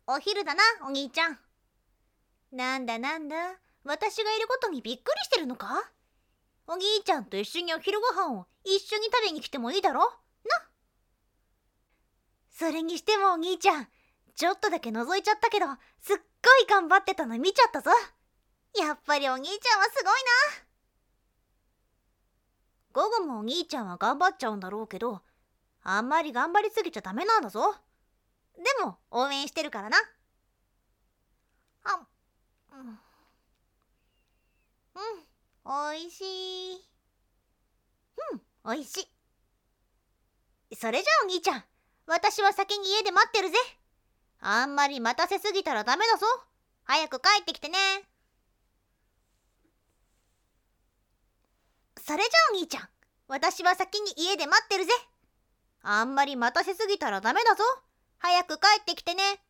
お昼だな、お兄ちゃん。なんだ、私がいることにびっくりしてるのか？お兄ちゃんと一緒にお昼ご飯を一緒に食べに来てもいいだろ？な。それにしてもお兄ちゃん、ちょっとだけ覗いちゃったけど、すっごい頑張ってたの見ちゃったぞ。やっぱりお兄ちゃんはすごいな。午後もお兄ちゃんは頑張っちゃうんだろうけど、あんまり頑張りすぎちゃダメなんだぞ。でも応援してるからな。おいしい。おいしい。それじゃあお兄ちゃん、私は先に家で待ってるぜ。あんまり待たせすぎたらダメだぞ。早く帰ってきてね。それじゃあお兄ちゃん、私は先に家で待ってるぜ。あんまり待たせすぎたらダメだぞ。早く帰ってきてね。